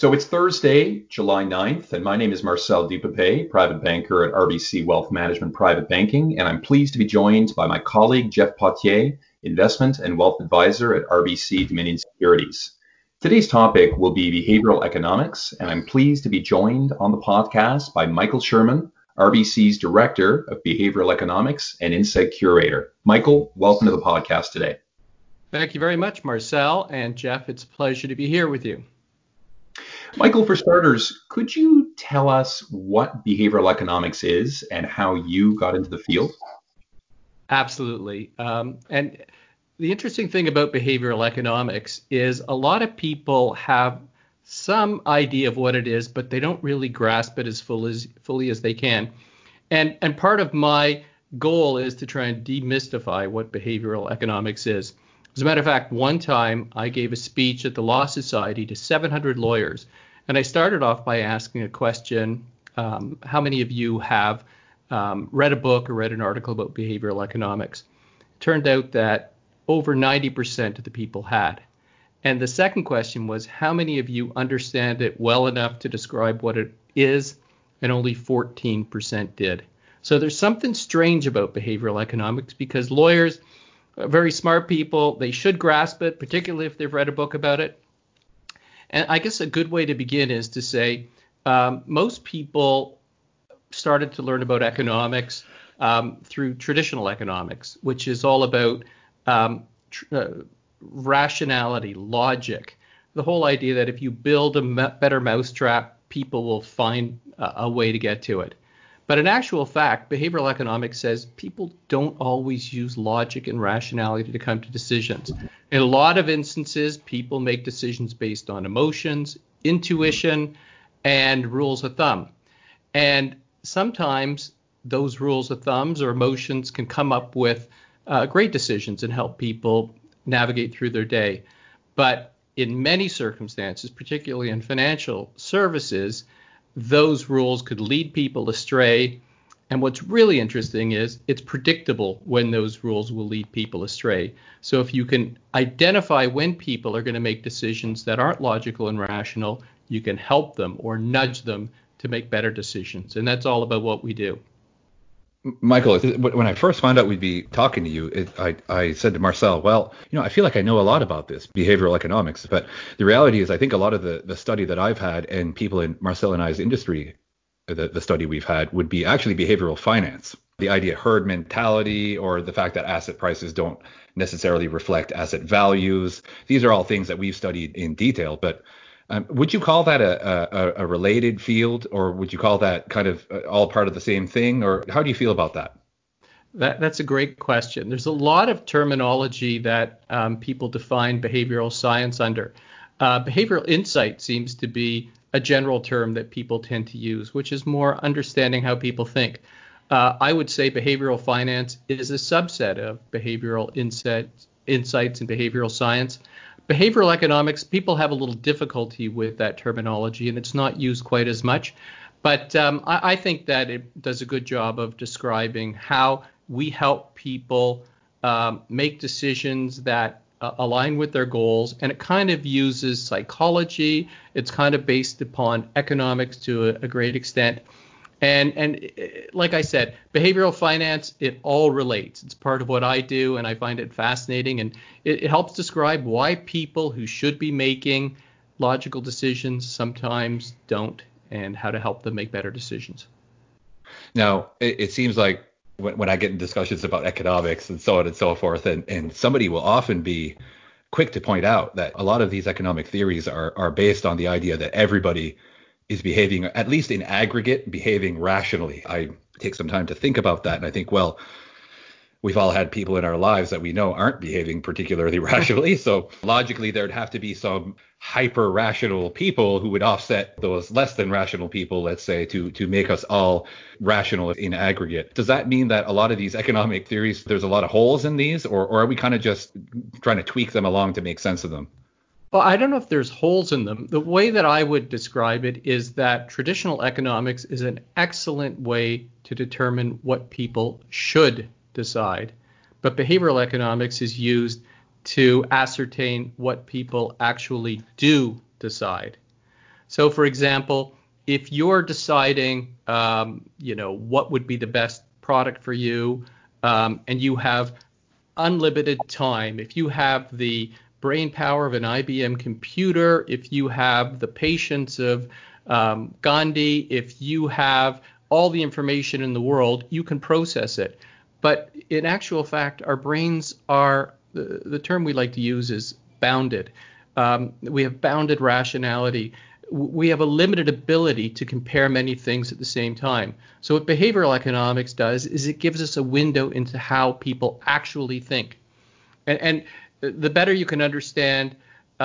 So it's Thursday, July 9th, and my name is Marcel Dupape, private banker at RBC Wealth Management Private Banking, and I'm pleased to be joined by my colleague Jeff Potier, investment and wealth advisor at RBC Dominion Securities. Today's topic will be behavioral economics, and I'm pleased to be joined on the podcast by Michael Sherman, RBC's Director of Behavioral Economics and Insight Curator. Michael, welcome to the podcast today. Thank you very much, Marcel and Jeff. It's a pleasure to be here with you. Michael, for starters, could you tell us what behavioral economics is and how you got into the field? Absolutely. And the interesting thing about behavioral economics is a lot of people have some idea of what it is, but they don't really grasp it as fully as they can. And part of my goal is to try and demystify what behavioral economics is. As a matter of fact, one time I gave a speech at the Law Society to 700 lawyers, and I started off by asking a question, how many of you have read a book or read an article about behavioral economics? It turned out that over 90% of the people had. And the second question was, how many of you understand it well enough to describe what it is? And only 14% did. So there's something strange about behavioral economics because lawyers, very smart people, they should grasp it, particularly if they've read a book about it. And I guess a good way to begin is to say most people started to learn about economics through traditional economics, which is all about rationality, logic, the whole idea that if you build a better mousetrap, people will find a way to get to it. But in actual fact, behavioral economics says people don't always use logic and rationality to come to decisions. In a lot of instances, people make decisions based on emotions, intuition, and rules of thumb. And sometimes those rules of thumbs or emotions can come up with great decisions and help people navigate through their day. But in many circumstances, particularly in financial services, those rules could lead people astray. And what's really interesting is it's predictable when those rules will lead people astray. So if you can identify when people are going to make decisions that aren't logical and rational, you can help them or nudge them to make better decisions. And that's all about what we do. Michael, when I first found out we'd be talking to you, I said to Marcel, well, I feel like I know a lot about this behavioral economics, but the reality is I think a lot of the study that I've had and people in Marcel and I's industry, the study we've had would be actually behavioral finance. The idea herd mentality or the fact that asset prices don't necessarily reflect asset values. These are all things that we've studied in detail, but would you call that a related field, or would you call that kind of all part of the same thing, or how do you feel about that? That's a great question. There's a lot of terminology that people define behavioral science under. Behavioral insight seems to be a general term that people tend to use, which is more understanding how people think. I would say behavioral finance is a subset of behavioral insights and behavioral science. Behavioral economics, people have a little difficulty with that terminology, and it's not used quite as much. But I think that it does a good job of describing how we help people make decisions that align with their goals. And it kind of uses psychology. It's kind of based upon economics to a great extent. And like I said, behavioral finance, it all relates. It's part of what I do, and I find it fascinating. And it helps describe why people who should be making logical decisions sometimes don't, and how to help them make better decisions. Now, it seems like when I get in discussions about economics and so on and so forth, and somebody will often be quick to point out that a lot of these economic theories are based on the idea that everybody is behaving, at least in aggregate, behaving rationally. I take some time to think about that, and I think, well, we've all had people in our lives that we know aren't behaving particularly rationally. So logically, there'd have to be some hyper rational people who would offset those less than rational people, let's say, to make us all rational in aggregate. Does that mean that a lot of these economic theories, there's a lot of holes in these, or are we kind of just trying to tweak them along to make sense of them? Well, I don't know if there's holes in them. The way that I would describe it is that traditional economics is an excellent way to determine what people should decide. But behavioral economics is used to ascertain what people actually do decide. So, for example, if you're deciding, what would be the best product for you, and you have unlimited time, if you have the brain power of an IBM computer, if you have the patience of Gandhi, if you have all the information in the world, you can process it. But in actual fact, our brains are, the term we like to use is bounded. We have bounded rationality. We have a limited ability to compare many things at the same time. So what behavioral economics does is it gives us a window into how people actually think. And the better you can understand,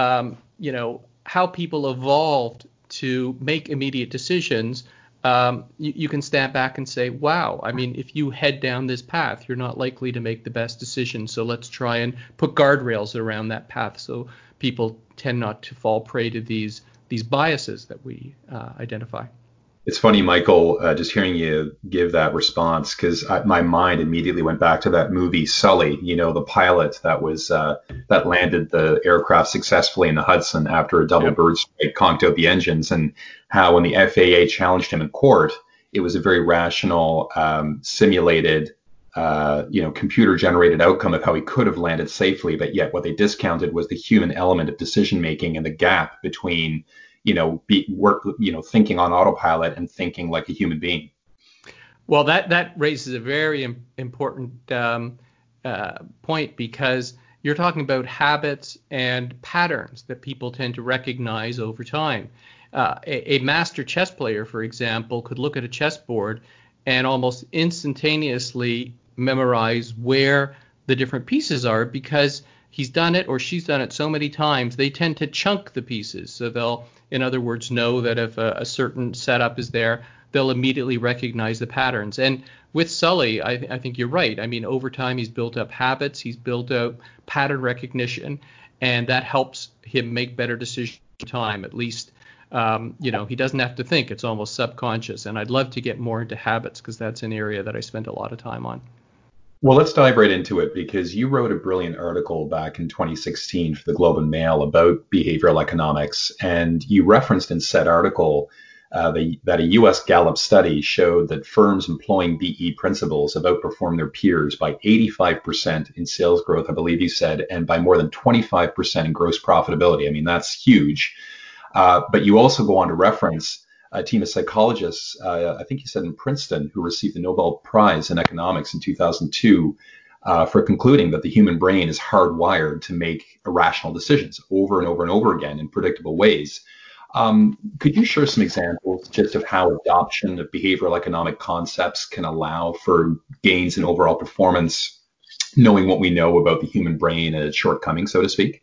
how people evolved to make immediate decisions, you can stand back and say, wow, I mean, if you head down this path, you're not likely to make the best decision. So let's try and put guardrails around that path so people tend not to fall prey to these biases that we identify. It's funny, Michael, just hearing you give that response, because my mind immediately went back to that movie Sully, the pilot that was that landed the aircraft successfully in the Hudson after a double bird strike conked out the engines, and how when the FAA challenged him in court, it was a very rational, simulated, computer-generated outcome of how he could have landed safely, but yet what they discounted was the human element of decision making and the gap between thinking on autopilot and thinking like a human being. Well, that raises a very important point, because you're talking about habits and patterns that people tend to recognize over time. A master chess player, for example, could look at a chessboard and almost instantaneously memorize where the different pieces are, because he's done it or she's done it so many times. They tend to chunk the pieces. So they'll, in other words, know that if a certain setup is there, they'll immediately recognize the patterns. And with Sully, I think you're right. I mean, over time, he's built up habits, he's built up pattern recognition, and that helps him make better decisions over time. At least, he doesn't have to think. It's almost subconscious. And I'd love to get more into habits, because that's an area that I spend a lot of time on. Well, let's dive right into it, because you wrote a brilliant article back in 2016 for the Globe and Mail about behavioral economics, and you referenced in said article that a U.S. Gallup study showed that firms employing BE principles have outperformed their peers by 85% in sales growth, I believe you said, and by more than 25% in gross profitability. I mean, that's huge. But you also go on to reference a team of psychologists, I think you said in Princeton, who received the Nobel Prize in economics in 2002 for concluding that the human brain is hardwired to make irrational decisions over and over and over again in predictable ways. Could you share some examples just of how adoption of behavioral economic concepts can allow for gains in overall performance, knowing what we know about the human brain and its shortcomings, so to speak?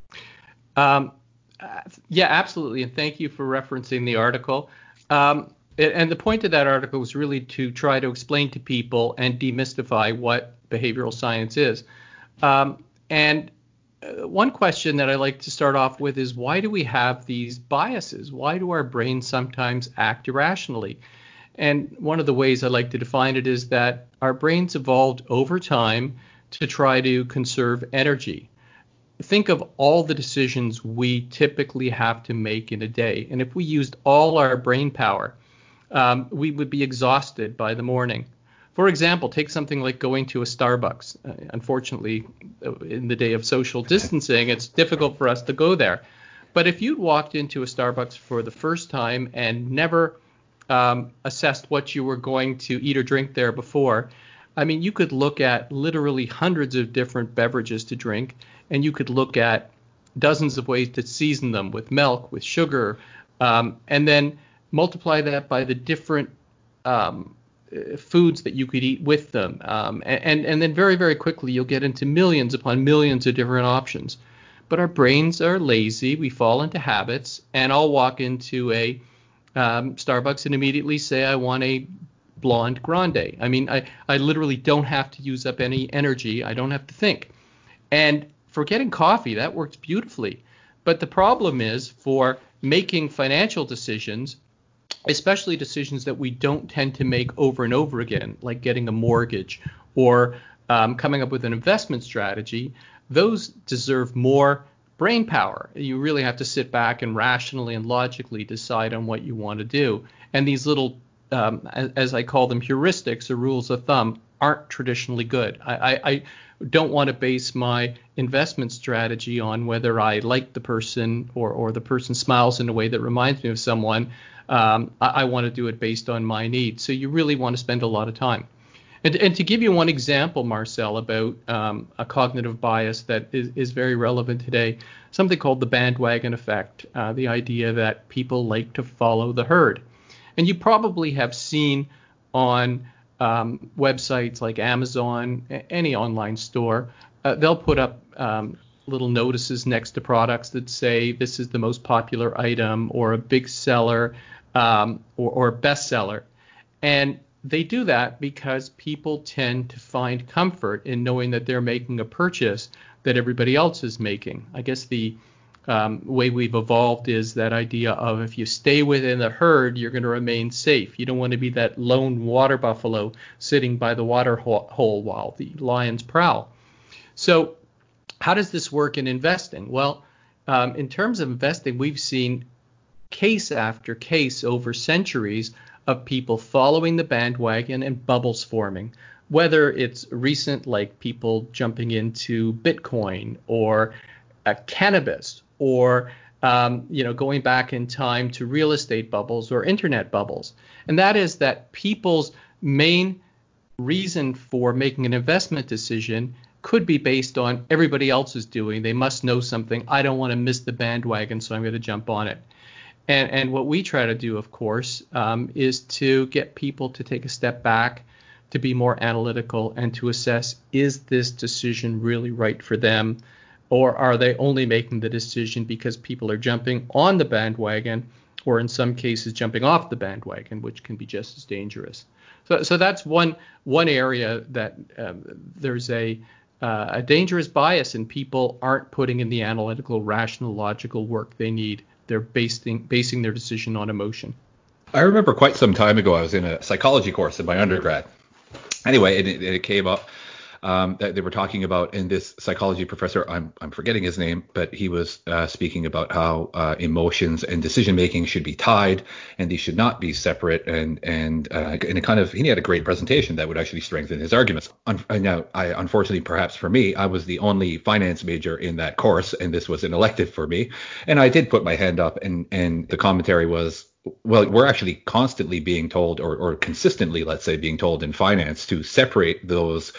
Yeah, absolutely. And thank you for referencing the article. And the point of that article was really to try to explain to people and demystify what behavioral science is. And one question that I like to start off with is, why do we have these biases? Why do our brains sometimes act irrationally? And one of the ways I like to define it is that our brains evolved over time to try to conserve energy. Think of all the decisions we typically have to make in a day. And if we used all our brain power, we would be exhausted by the morning. For example, take something like going to a Starbucks. Unfortunately, in the day of social distancing, it's difficult for us to go there. But if you'd walked into a Starbucks for the first time and never assessed what you were going to eat or drink there before, I mean, you could look at literally hundreds of different beverages to drink, and you could look at dozens of ways to season them with milk, with sugar, and then multiply that by the different foods that you could eat with them. And then very, very quickly, you'll get into millions upon millions of different options. But our brains are lazy. We fall into habits. And I'll walk into a Starbucks and immediately say, I want a blonde grande. I mean, I literally don't have to use up any energy. I don't have to think. And for getting coffee, that works beautifully. But the problem is, for making financial decisions, especially decisions that we don't tend to make over and over again, like getting a mortgage or coming up with an investment strategy, those deserve more brain power. You really have to sit back and rationally and logically decide on what you want to do. And these little, as I call them, heuristics or rules of thumb aren't traditionally good. I don't want to base my investment strategy on whether I like the person or the person smiles in a way that reminds me of someone. I want to do it based on my needs. So you really want to spend a lot of time. And to give you one example, Marcel, about a cognitive bias that is very relevant today, something called the bandwagon effect, the idea that people like to follow the herd. And you probably have seen on websites like Amazon, any online store, they'll put up little notices next to products that say this is the most popular item or a big seller or a bestseller. And they do that because people tend to find comfort in knowing that they're making a purchase that everybody else is making. I guess the way we've evolved is that idea of if you stay within the herd, you're going to remain safe. You don't want to be that lone water buffalo sitting by the water hole while the lions prowl. So how does this work in investing? Well, in terms of investing, we've seen case after case over centuries of people following the bandwagon and bubbles forming, whether it's recent, like people jumping into Bitcoin or cannabis, or going back in time to real estate bubbles or internet bubbles. And that is that people's main reason for making an investment decision could be based on everybody else is doing. They must know something. I don't want to miss the bandwagon, so I'm going to jump on it. And what we try to do, of course, is to get people to take a step back, to be more analytical, and to assess, is this decision really right for them? Or are they only making the decision because people are jumping on the bandwagon, or in some cases jumping off the bandwagon, which can be just as dangerous? So that's one area that there's a dangerous bias, and people aren't putting in the analytical, rational, logical work they need. They're basing their decision on emotion. I remember quite some time ago, I was in a psychology course in my undergrad. Anyway, it came up that they were talking about, and this psychology professor, I'm forgetting his name, but he was speaking about how emotions and decision making should be tied, and these should not be separate. And it kind of, he had a great presentation that would actually strengthen his arguments. Now, unfortunately, perhaps for me, I was the only finance major in that course, and this was an elective for me. And I did put my hand up, and the commentary was, well, we're actually constantly being told, or consistently, let's say, being told in finance to separate those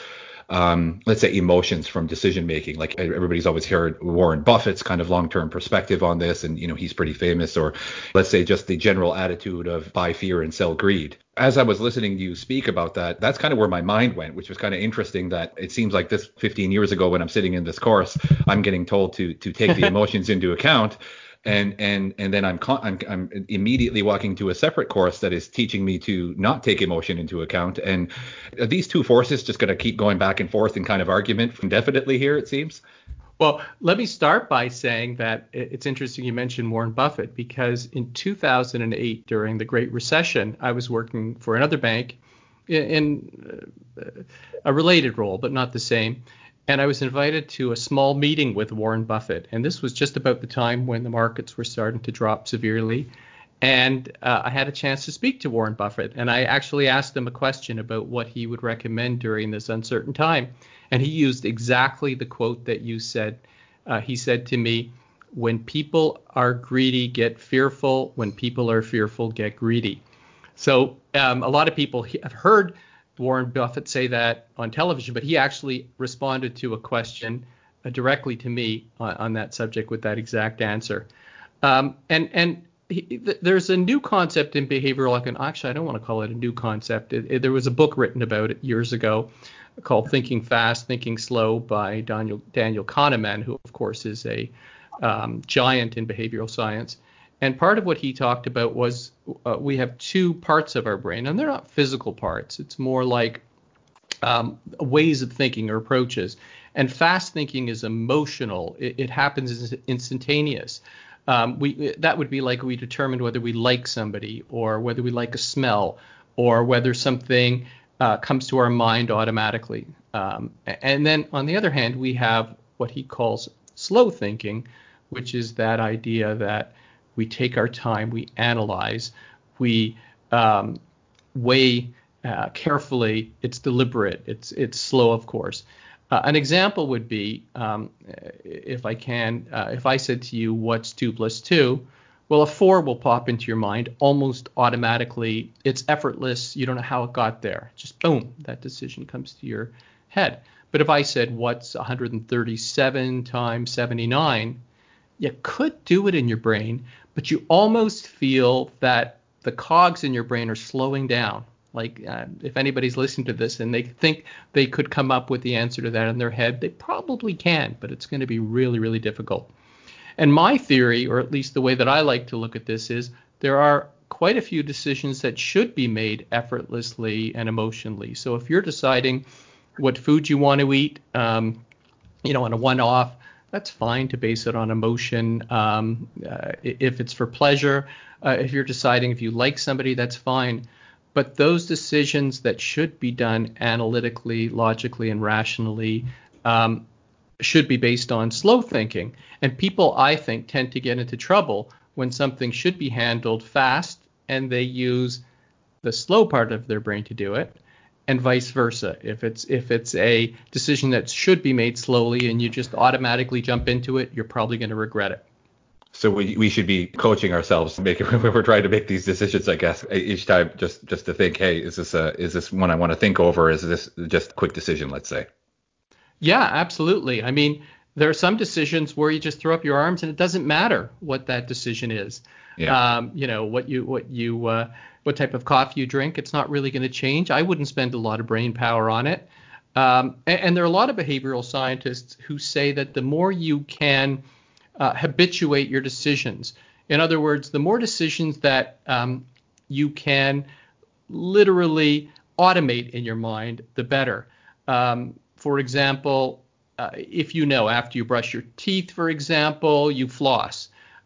let's say, emotions from decision making. Like everybody's always heard Warren Buffett's kind of long-term perspective on this, and he's pretty famous. Or let's say just the general attitude of buy fear and sell greed. As I was listening to you speak about that, that's kind of where my mind went, which was kind of interesting. That it seems like this 15 years ago, when I'm sitting in this course, I'm getting told to take the emotions into account. And then I'm immediately walking to a separate course that is teaching me to not take emotion into account. And are these two forces just going to keep going back and forth in kind of argument indefinitely here, it seems? Well, let me start by saying that it's interesting you mentioned Warren Buffett, because in 2008, during the Great Recession, I was working for another bank in a related role, but not the same. And I was invited to a small meeting with Warren Buffett. And this was just about the time when the markets were starting to drop severely. And I had a chance to speak to Warren Buffett. And I actually asked him a question about what he would recommend during this uncertain time. And he used exactly the quote that you said. He said to me, when people are greedy, get fearful. When people are fearful, get greedy. So a lot of people have heard Warren Buffett say that on television, but he actually responded to a question directly to me on that subject with that exact answer. There's a new concept in behavioral economics. Actually, I don't want to call it a new concept. There was a book written about it years ago called Thinking Fast, Thinking Slow by Daniel Kahneman, who, of course, is a giant in behavioral science. And part of what he talked about was we have two parts of our brain, and they're not physical parts. It's more like ways of thinking or approaches. And fast thinking is emotional. It happens instantaneous. That would be like we determine whether we like somebody, or whether we like a smell, or whether something comes to our mind automatically. And then on the other hand, we have what he calls slow thinking, which is that idea that we take our time, we analyze, we weigh carefully. It's deliberate. It's slow, of course. An example would be, if I said to you, what's 2 plus 2? Well, a 4 will pop into your mind almost automatically. It's effortless. You don't know how it got there. Just boom, that decision comes to your head. But if I said, what's 137 times 79? You could do it in your brain, but you almost feel that the cogs in your brain are slowing down. Like if anybody's listening to this and they think they could come up with the answer to that in their head, they probably can, but it's going to be really, really difficult. And my theory, or at least the way that I like to look at this, is there are quite a few decisions that should be made effortlessly and emotionally. So if you're deciding what food you want to eat, on a one-off, that's fine to base it on emotion. If it's for pleasure, if you're deciding if you like somebody, that's fine. But those decisions that should be done analytically, logically, and rationally should be based on slow thinking. And people, I think, tend to get into trouble when something should be handled fast and they use the slow part of their brain to do it, and vice versa. If it's a decision that should be made slowly and you just automatically jump into it, you're probably going to regret it. So we should be coaching ourselves when we're trying to make these decisions, I guess, each time just to think, hey, is this one I want to think over? Is this just a quick decision, let's say? Yeah, absolutely. I mean, there are some decisions where you just throw up your arms and it doesn't matter what that decision is. Yeah. What type of coffee you drink, it's not really going to change. I wouldn't spend a lot of brain power on it. And there are a lot of behavioral scientists who say that the more you can habituate your decisions, in other words, the more decisions that you can literally automate in your mind, the better. For example, if after you brush your teeth, for example, you floss,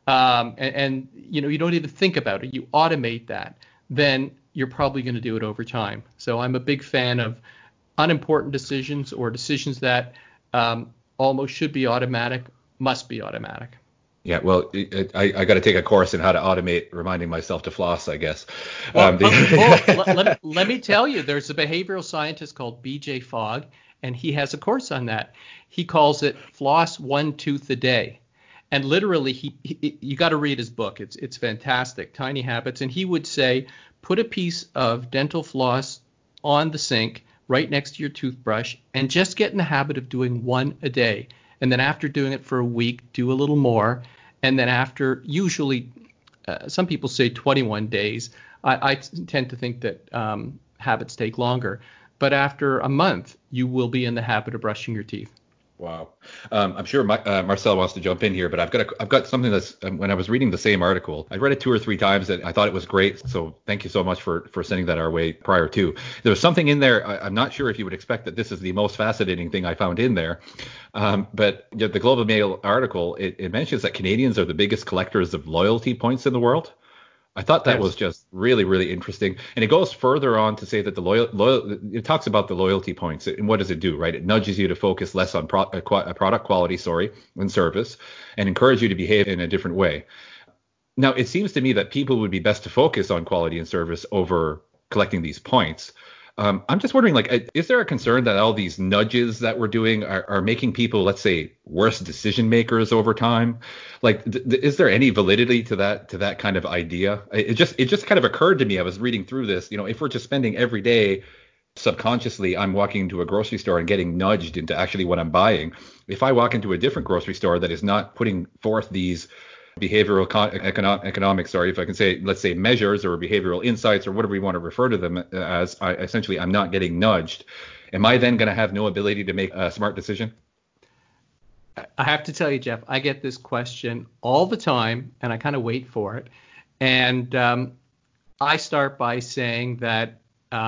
and you don't even think about it, you automate that, then you're probably going to do it over time. So I'm a big fan of unimportant decisions or decisions that almost should be automatic, must be automatic. Yeah, well, I got to take a course in how to automate reminding myself to floss, I guess. Well, let me tell you, there's a behavioral scientist called BJ Fogg, and he has a course on that. He calls it floss 1 tooth a day. And literally, you got to read his book. It's fantastic, Tiny Habits. And he would say, put a piece of dental floss on the sink right next to your toothbrush and just get in the habit of doing 1 a day. And then after doing it for a week, do a little more. And then after, usually, some people say 21 days. I tend to think that habits take longer. But after a month, you will be in the habit of brushing your teeth. Wow. I'm sure Marcel wants to jump in here, but I've got something that's when I was reading the same article, I read it 2 or 3 times and I thought it was great. So thank you so much for sending that our way prior to. There was something in there. I'm not sure if you would expect that this is the most fascinating thing I found in there. But the Globe and Mail article, it mentions that Canadians are the biggest collectors of loyalty points in the world. I thought that was just really, really interesting. And it goes further on to say that it talks about the loyalty points and what does it do, right? It nudges you to focus less on product quality, and service, and encourage you to behave in a different way. Now, it seems to me that people would be best to focus on quality and service over collecting these points. I'm just wondering, is there a concern that all these nudges that we're doing are making people, let's say, worse decision makers over time? Is there any validity to that kind of idea? It just kind of occurred to me. I was reading through this. If we're just spending every day subconsciously, I'm walking into a grocery store and getting nudged into actually what I'm buying. If I walk into a different grocery store that is not putting forth these behavioral economics, if I can say, let's say measures or behavioral insights or whatever we want to refer to them as, I'm not getting nudged. Am I then going to have no ability to make a smart decision? I have to tell you, Jeff, I get this question all the time and I kind of wait for it. And I start by saying that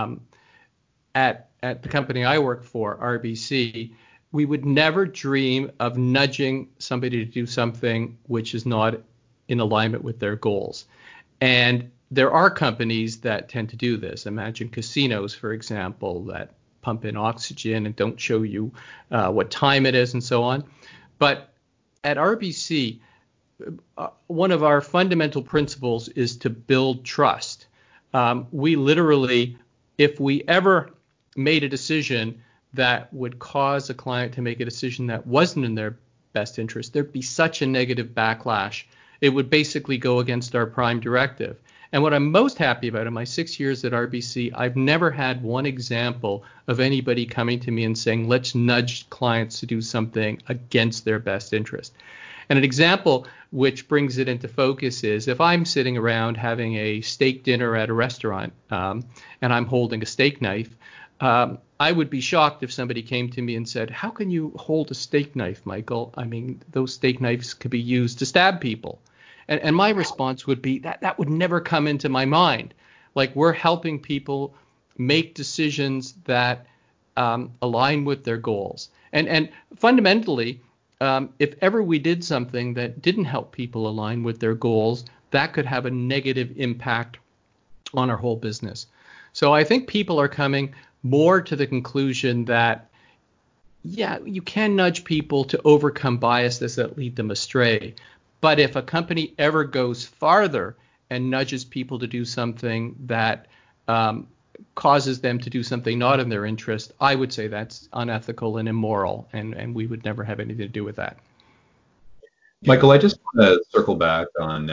at the company I work for, RBC, we would never dream of nudging somebody to do something which is not in alignment with their goals. And there are companies that tend to do this. Imagine casinos, for example, that pump in oxygen and don't show you what time it is and so on. But at RBC, one of our fundamental principles is to build trust. We literally, if we ever made a decision that would cause a client to make a decision that wasn't in their best interest, there'd be such a negative backlash. It would basically go against our prime directive. And what I'm most happy about in my 6 years at RBC, I've never had one example of anybody coming to me and saying, let's nudge clients to do something against their best interest. And an example which brings it into focus is if I'm sitting around having a steak dinner at a restaurant and I'm holding a steak knife, I would be shocked if somebody came to me and said, how can you hold a steak knife, Michael? I mean, those steak knives could be used to stab people. And my response would be that would never come into my mind. Like, we're helping people make decisions that align with their goals. And fundamentally, if ever we did something that didn't help people align with their goals, that could have a negative impact on our whole business. So I think people are coming more to the conclusion that, yeah, you can nudge people to overcome biases that lead them astray. But if a company ever goes farther and nudges people to do something that causes them to do something not in their interest, I would say that's unethical and immoral, and we would never have anything to do with that. Michael, I just want to circle back on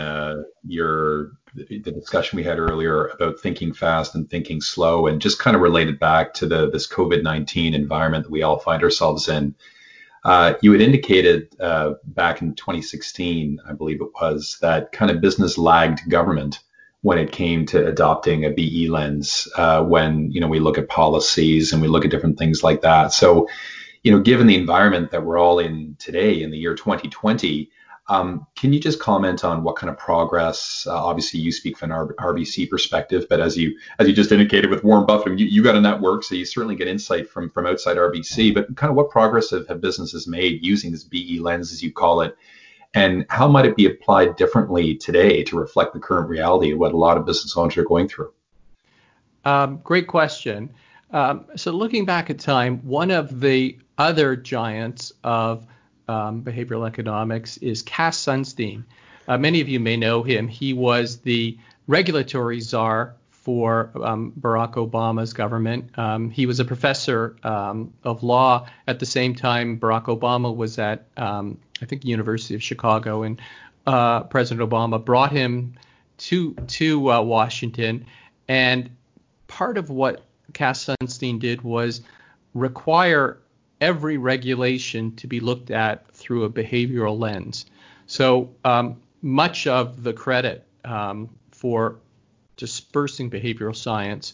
the discussion we had earlier about thinking fast and thinking slow, and just kind of related back to this COVID-19 environment that we all find ourselves in. You had indicated back in 2016, I believe it was, that kind of business lagged government when it came to adopting a BE lens when, we look at policies and we look at different things like that. So, given the environment that we're all in today in the year 2020, can you just comment on what kind of progress? Obviously, you speak from an RBC perspective, but as you just indicated with Warren Buffett, you got a network, so you certainly get insight from outside RBC. But kind of what progress have businesses made using this BE lens, as you call it, and how might it be applied differently today to reflect the current reality of what a lot of business owners are going through? Great question. So looking back at time, one of the other giants of behavioral economics is Cass Sunstein. Many of you may know him. He was the regulatory czar for Barack Obama's government. He was a professor of law at the same time Barack Obama was at, I think, the University of Chicago, and President Obama brought him to Washington. And part of what Cass Sunstein did was require every regulation to be looked at through a behavioral lens. So much of the credit for dispersing behavioral science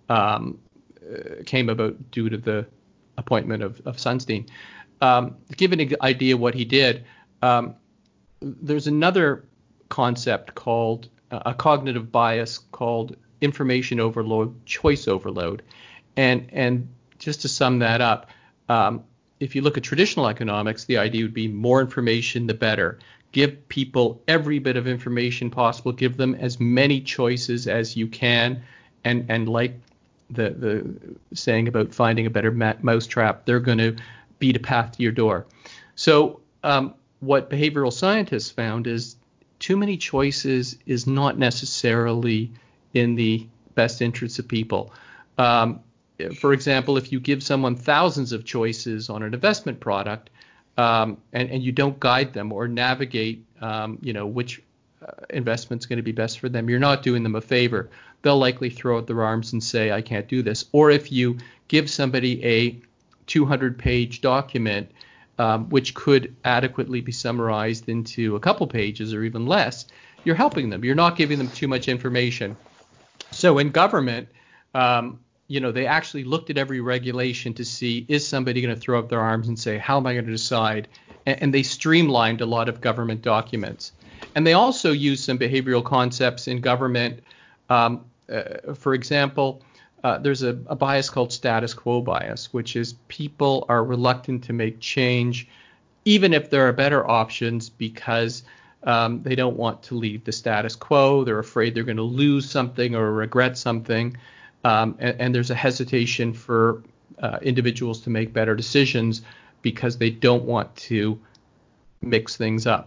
came about due to the appointment of Sunstein. To give an idea what he did, there's another concept called a cognitive bias called information overload, choice overload. And just to sum that up, if you look at traditional economics, the idea would be more information, the better. Give people every bit of information possible. Give them as many choices as you can. And like the saying about finding a better mousetrap, they're going to beat a path to your door. So what behavioral scientists found is too many choices is not necessarily in the best interests of people. For example, if you give someone thousands of choices on an investment product and you don't guide them or navigate, which investment's going to be best for them, you're not doing them a favor. They'll likely throw out their arms and say, I can't do this. Or if you give somebody a 200-page document, which could adequately be summarized into a couple pages or even less, you're helping them. You're not giving them too much information. So in government, they actually looked at every regulation to see, is somebody going to throw up their arms and say, how am I going to decide? And they streamlined a lot of government documents. And they also used some behavioral concepts in government. For example, there's a bias called status quo bias, which is people are reluctant to make change, even if there are better options, because they don't want to leave the status quo. They're afraid they're going to lose something or regret something. And there's a hesitation for individuals to make better decisions because they don't want to mix things up.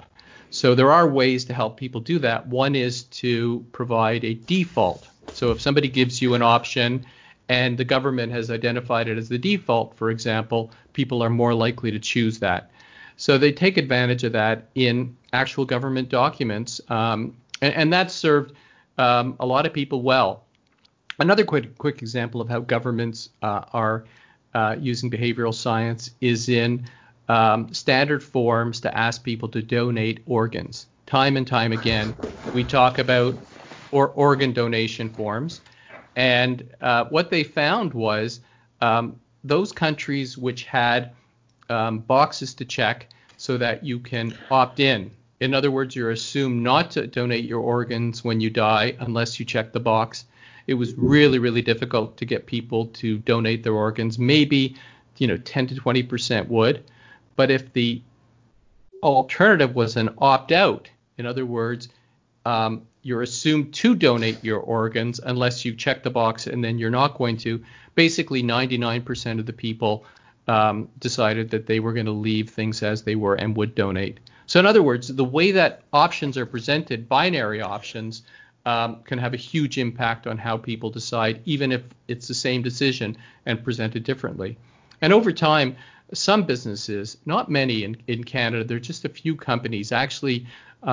So there are ways to help people do that. One is to provide a default. So if somebody gives you an option and the government has identified it as the default, for example, people are more likely to choose that. So they take advantage of that in actual government documents, and that's served a lot of people well. Another quick example of how governments are using behavioral science is in standard forms to ask people to donate organs. Time and time again, we talk about organ donation forms. And what they found was those countries which had boxes to check so that you can opt in other words, you're assumed not to donate your organs when you die unless you check the box. It was really, really difficult to get people to donate their organs. Maybe 10 to 20% would. But if the alternative was an opt-out, in other words, you're assumed to donate your organs unless you check the box, and then you're not going to. Basically, 99% of the people decided that they were going to leave things as they were and would donate. So in other words, the way that options are presented, binary options, can have a huge impact on how people decide, even if it's the same decision and presented differently. And over time, some businesses, not many in Canada, there are just a few companies. Actually,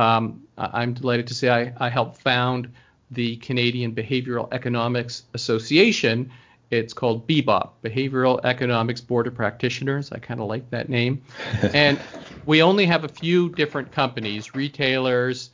I'm delighted to say I helped found the Canadian Behavioral Economics Association. It's called BEBOP, Behavioral Economics Board of Practitioners. I kind of like that name. And we only have a few different companies, retailers.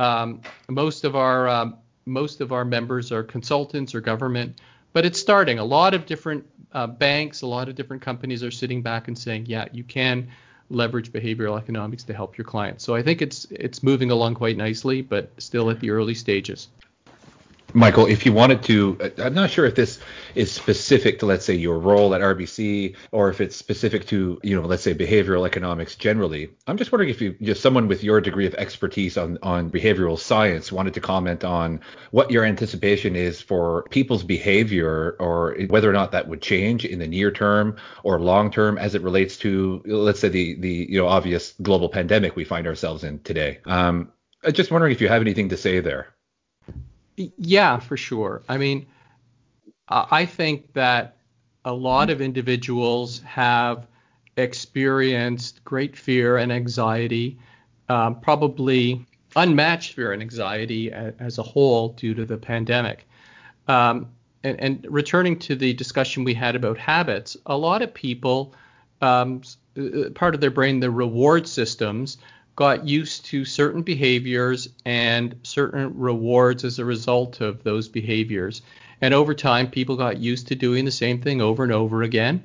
Most of our members are consultants or government, but it's starting. A lot of different banks, a lot of different companies are sitting back and saying, yeah, you can leverage behavioral economics to help your clients. So I think it's moving along quite nicely, but still at the early stages. Michael, if you wanted to, I'm not sure if this is specific to, let's say, your role at RBC, or if it's specific to, let's say, behavioral economics generally. I'm just wondering if just someone with your degree of expertise on behavioral science wanted to comment on what your anticipation is for people's behavior, or whether or not that would change in the near term or long term as it relates to, let's say, the obvious global pandemic we find ourselves in today. I'm just wondering if you have anything to say there. Yeah, for sure. I mean, I think that a lot of individuals have experienced great fear and anxiety, probably unmatched fear and anxiety as a whole due to the pandemic. And returning to the discussion we had about habits, a lot of people, part of their brain, the reward systems, got used to certain behaviors and certain rewards as a result of those behaviors. And over time, people got used to doing the same thing over and over again.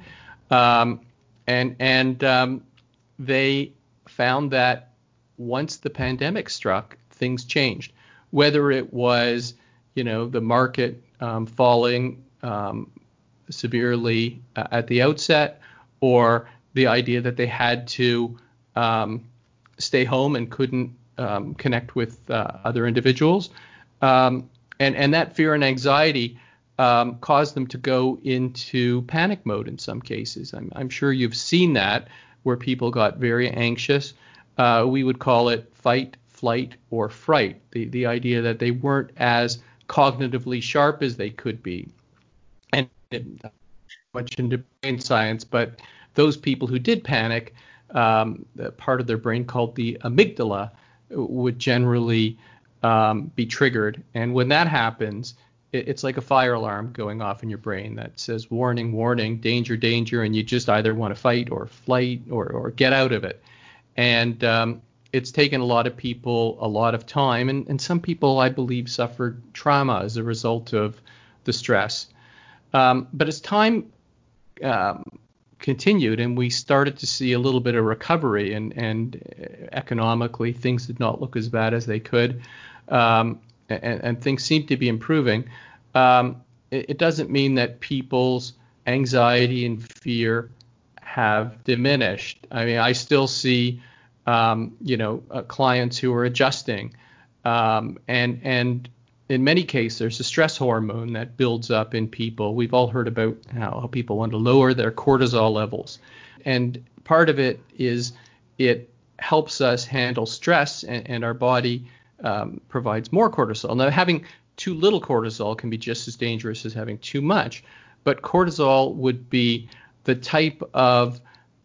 They found that once the pandemic struck, things changed. Whether it was, the market falling severely at the outset, or the idea that they had to stay home and couldn't connect with other individuals. And that fear and anxiety caused them to go into panic mode in some cases. I'm sure you've seen that, where people got very anxious. We would call it fight, flight, or fright, the idea that they weren't as cognitively sharp as they could be. And much into brain science, but those people who did panic, the part of their brain called the amygdala would generally be triggered. And when that happens, it's like a fire alarm going off in your brain that says, warning, warning, danger, danger, and you just either want to fight or flight or get out of it. And it's taken a lot of people a lot of time, and some people, I believe, suffered trauma as a result of the stress. But as time continued and we started to see a little bit of recovery, and economically things did not look as bad as they could, and things seem to be improving, it doesn't mean that people's anxiety and fear have diminished. I mean, I still see clients who are adjusting, and in many cases, there's a stress hormone that builds up in people. We've all heard about how people want to lower their cortisol levels. And part of it is it helps us handle stress, and our body provides more cortisol. Now, having too little cortisol can be just as dangerous as having too much, but cortisol would be the type of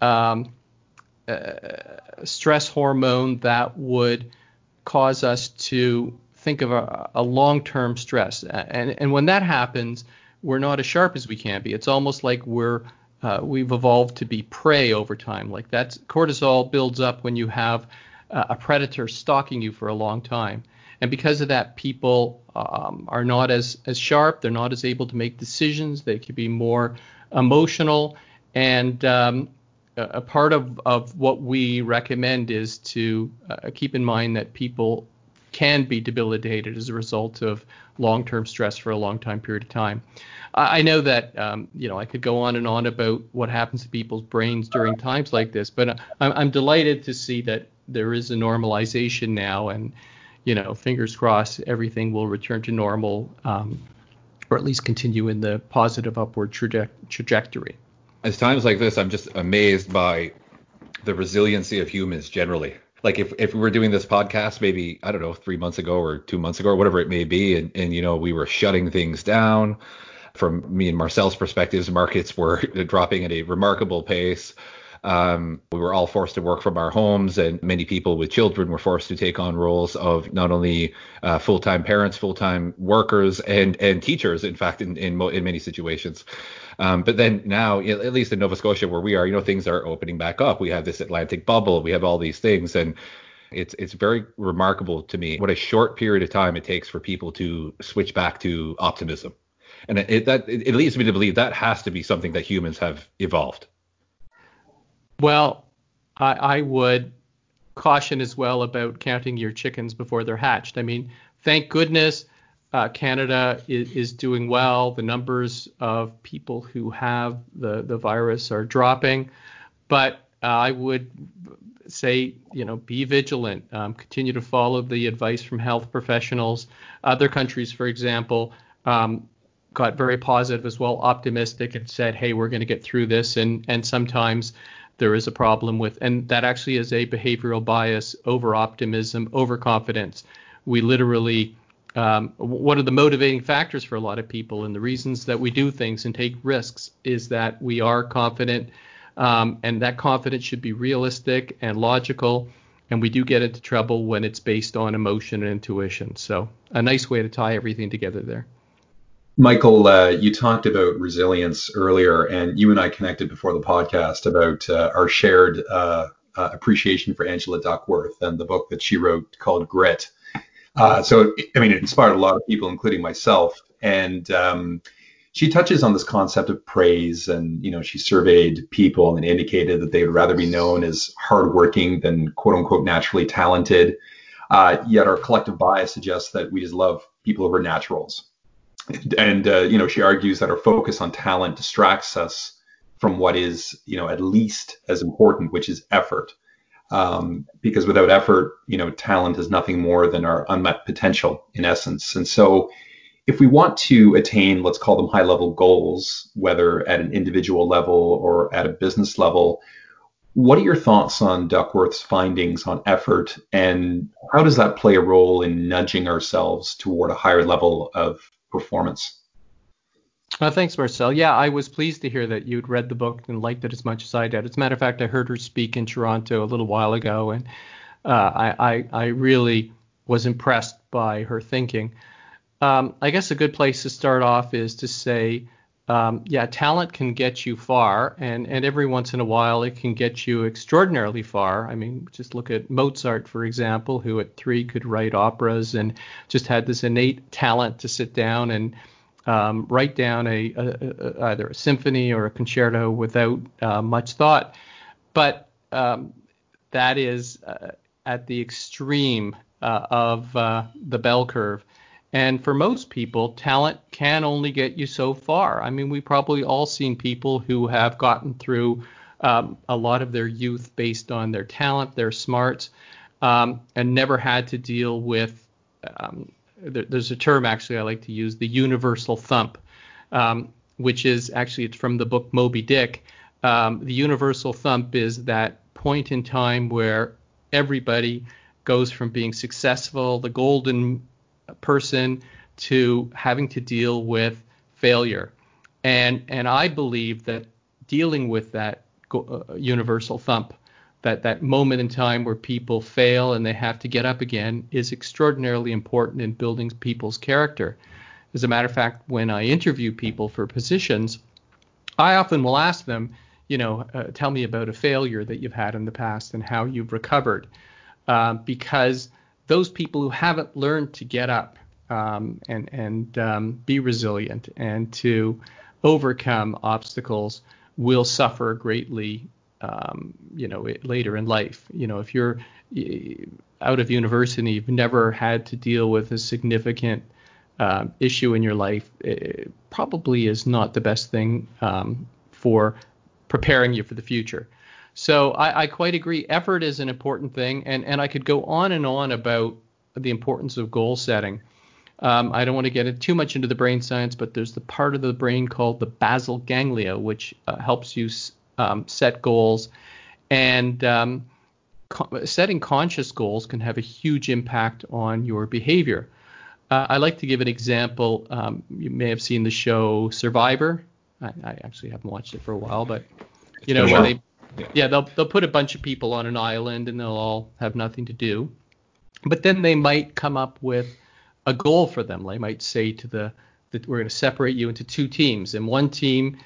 stress hormone that would cause us to think of a long-term stress. And when that happens, we're not as sharp as we can be. It's almost like we've evolved to be prey over time. Like that's cortisol builds up when you have a predator stalking you for a long time. And because of that, people are not as sharp. They're not as able to make decisions. They can be more emotional. And a part of what we recommend is to keep in mind that people can be debilitated as a result of long-term stress for a long time period of time. I know that I could go on and on about what happens to people's brains during times like this, but I'm delighted to see that there is a normalization now, and fingers crossed everything will return to normal, or at least continue in the positive upward trajectory. At times like this, I'm just amazed by the resiliency of humans generally. Like if we were doing this podcast, maybe, I don't know, 3 months ago or 2 months ago or whatever it may be, and we were shutting things down. From me and Marcel's perspectives, markets were dropping at a remarkable pace. We were all forced to work from our homes, and many people with children were forced to take on roles of not only full-time parents, full-time workers, and teachers, in fact, in many situations. But then now, at least in Nova Scotia where we are, things are opening back up. We have this Atlantic bubble. We have all these things. And it's very remarkable to me what a short period of time it takes for people to switch back to optimism. And it leads me to believe that has to be something that humans have evolved. Well, I would caution as well about counting your chickens before they're hatched. I mean, thank goodness Canada is doing well. The numbers of people who have the virus are dropping. But I would say, be vigilant. Continue to follow the advice from health professionals. Other countries, for example, got very positive as well, optimistic, and said, hey, we're going to get through this. And sometimes there is a problem with, and that actually is a behavioral bias, over optimism, overconfidence. We literally, one of the motivating factors for a lot of people and the reasons that we do things and take risks is that we are confident, and that confidence should be realistic and logical. And we do get into trouble when it's based on emotion and intuition. So a nice way to tie everything together there. Michael, you talked about resilience earlier, and you and I connected before the podcast about our shared appreciation for Angela Duckworth and the book that she wrote called Grit. It inspired a lot of people, including myself. And she touches on this concept of praise, and she surveyed people and indicated that they would rather be known as hardworking than "quote unquote" naturally talented. Yet our collective bias suggests that we just love people over naturals. And she argues that our focus on talent distracts us from what is at least as important, which is effort. Because without effort, talent is nothing more than our unmet potential in essence. And so if we want to attain, let's call them high-level goals, whether at an individual level or at a business level, what are your thoughts on Duckworth's findings on effort, and how does that play a role in nudging ourselves toward a higher level of performance? Thanks, Marcel. Yeah, I was pleased to hear that you'd read the book and liked it as much as I did. As a matter of fact, I heard her speak in Toronto a little while ago, and I really was impressed by her thinking. I guess a good place to start off is to say, talent can get you far, and every once in a while it can get you extraordinarily far. I mean, just look at Mozart, for example, who at 3 could write operas and just had this innate talent to sit down and write down either a symphony or a concerto without much thought. But that is at the extreme of the bell curve. And for most people, talent can only get you so far. I mean, we've probably all seen people who have gotten through a lot of their youth based on their talent, their smarts, and never had to deal with, there's a term actually I like to use, the universal thump, which is actually, it's from the book Moby Dick. The universal thump is that point in time where everybody goes from being successful, the golden person, to having to deal with failure. And I believe that dealing with that universal thump, that moment in time where people fail and they have to get up again, is extraordinarily important in building people's character. As a matter of fact, when I interview people for positions, I often will ask them, tell me about a failure that you've had in the past and how you've recovered. Because those people who haven't learned to get up and be resilient and to overcome obstacles will suffer greatly, later in life. If you're out of university, you've never had to deal with a significant issue in your life, it probably is not the best thing for preparing you for the future. So I quite agree. Effort is an important thing, and I could go on and on about the importance of goal setting. I don't want to get too much into the brain science, but there's the part of the brain called the basal ganglia, which helps you set goals. And setting conscious goals can have a huge impact on your behavior. I like to give an example. You may have seen the show Survivor. I actually haven't watched it for a while, but when they'll put a bunch of people on an island and they'll all have nothing to do. But then they might come up with a goal for them. They might say that we're going to separate you into two teams. And one team,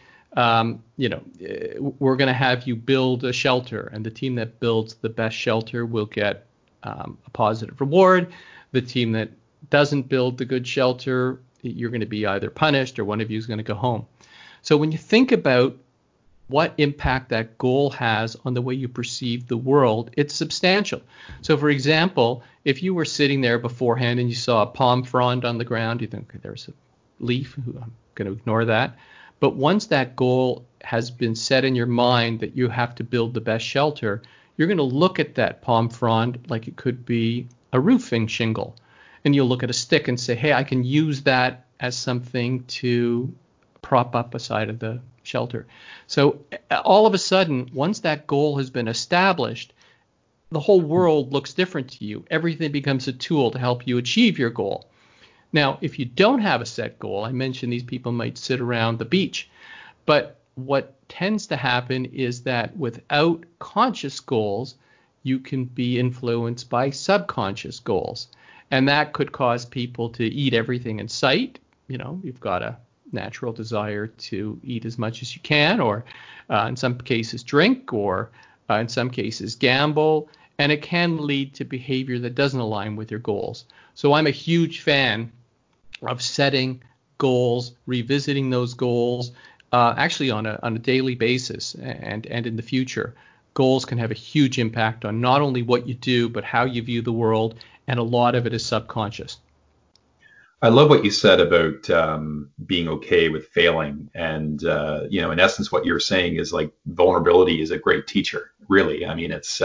we're going to have you build a shelter, and the team that builds the best shelter will get a positive reward. The team that doesn't build the good shelter, you're going to be either punished or one of you is going to go home. So when you think about what impact that goal has on the way you perceive the world, it's substantial. So, for example, if you were sitting there beforehand and you saw a palm frond on the ground, you think, okay, there's a leaf. I'm going to ignore that. But once that goal has been set in your mind that you have to build the best shelter, you're going to look at that palm frond like it could be a roofing shingle. And you'll look at a stick and say, hey, I can use that as something to prop up a side of the shelter. So all of a sudden, once that goal has been established, the whole world looks different to you. Everything becomes a tool to help you achieve your goal. Now, if you don't have a set goal, I mentioned these people might sit around the beach, but what tends to happen is that without conscious goals, you can be influenced by subconscious goals. And that could cause people to eat everything in sight. You've got a natural desire to eat as much as you can, or in some cases drink, or in some cases gamble, and it can lead to behavior that doesn't align with your goals. So I'm a huge fan of setting goals, revisiting those goals, actually on a daily basis and in the future. Goals can have a huge impact on not only what you do, but how you view the world, and a lot of it is subconscious. I love what you said about being okay with failing. And, in essence, what you're saying is like vulnerability is a great teacher, really. I mean, it's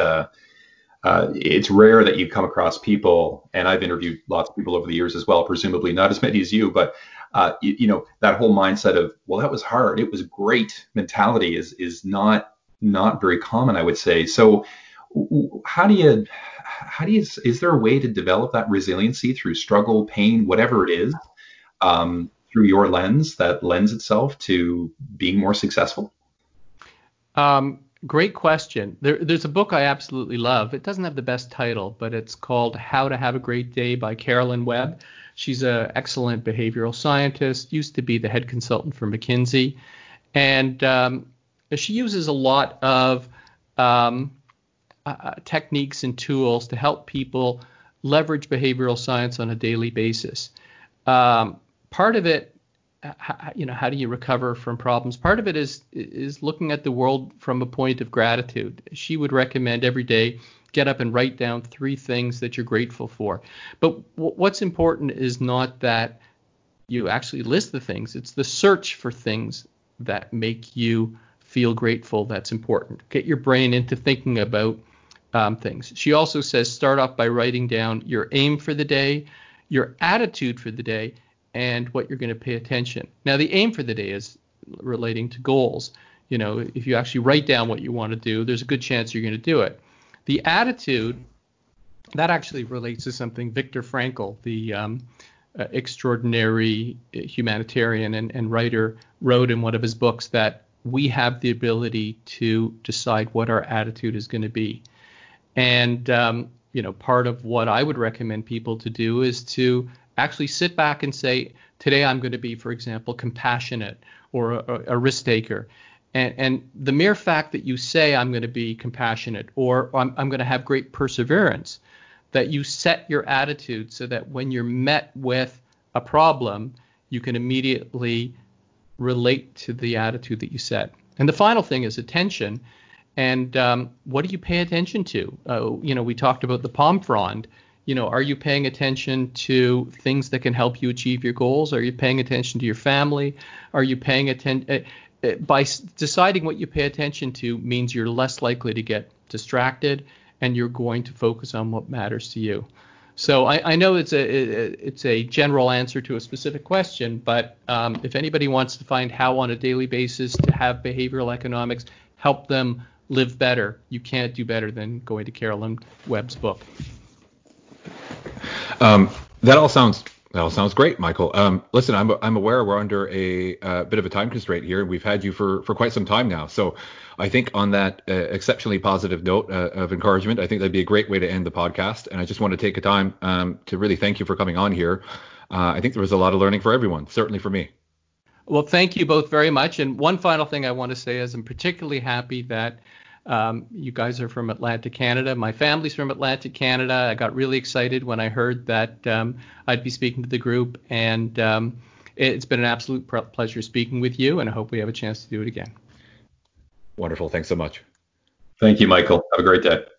rare that you come across people, and I've interviewed lots of people over the years as well, presumably not as many as you, but, that whole mindset of, well, that was hard, it was great mentality is not very common, I would say. So how do you, is there a way to develop that resiliency through struggle, pain, whatever it is, through your lens that lends itself to being more successful? Great question. There's a book I absolutely love. It doesn't have the best title, but it's called How to Have a Great Day by Carolyn Webb. She's an excellent behavioral scientist, used to be the head consultant for McKinsey. And she uses a lot of techniques and tools to help people leverage behavioral science on a daily basis. Part of it, how do you recover from problems? Part of it is looking at the world from a point of gratitude. She would recommend every day get up and write down 3 things that you're grateful for. But what's important is not that you actually list the things. It's the search for things that make you feel grateful that's important. Get your brain into thinking about things. She also says start off by writing down your aim for the day, your attitude for the day, and what you're going to pay attention. Now, the aim for the day is relating to goals. If you actually write down what you want to do, there's a good chance you're going to do it. The attitude that actually relates to something Viktor Frankl, the extraordinary humanitarian and writer, wrote in one of his books, that we have the ability to decide what our attitude is going to be. And, part of what I would recommend people to do is to actually sit back and say, today I'm going to be, for example, compassionate or a risk taker. And the mere fact that you say I'm going to be compassionate or I'm going to have great perseverance, that you set your attitude so that when you're met with a problem, you can immediately relate to the attitude that you set. And the final thing is attention. And what do you pay attention to? We talked about the palm frond. Are you paying attention to things that can help you achieve your goals? Are you paying attention to your family? Are you paying attention? By deciding what you pay attention to means you're less likely to get distracted, and you're going to focus on what matters to you. So I know it's a general answer to a specific question, but if anybody wants to find how on a daily basis to have behavioral economics help them live better, you can't do better than going to Carolyn Webb's book. That all sounds great, Michael. Listen, I'm aware we're under a bit of a time constraint here. We've had you for quite some time now. So I think on that exceptionally positive note of encouragement, I think that'd be a great way to end the podcast. And I just want to take a time to really thank you for coming on here. I think there was a lot of learning for everyone, certainly for me. Well, thank you both very much. And one final thing I want to say is I'm particularly happy that you guys are from Atlantic Canada. My family's from Atlantic Canada. I got really excited when I heard that I'd be speaking to the group. And it's been an absolute pleasure speaking with you. And I hope we have a chance to do it again. Wonderful. Thanks so much. Thank you, Michael. Have a great day.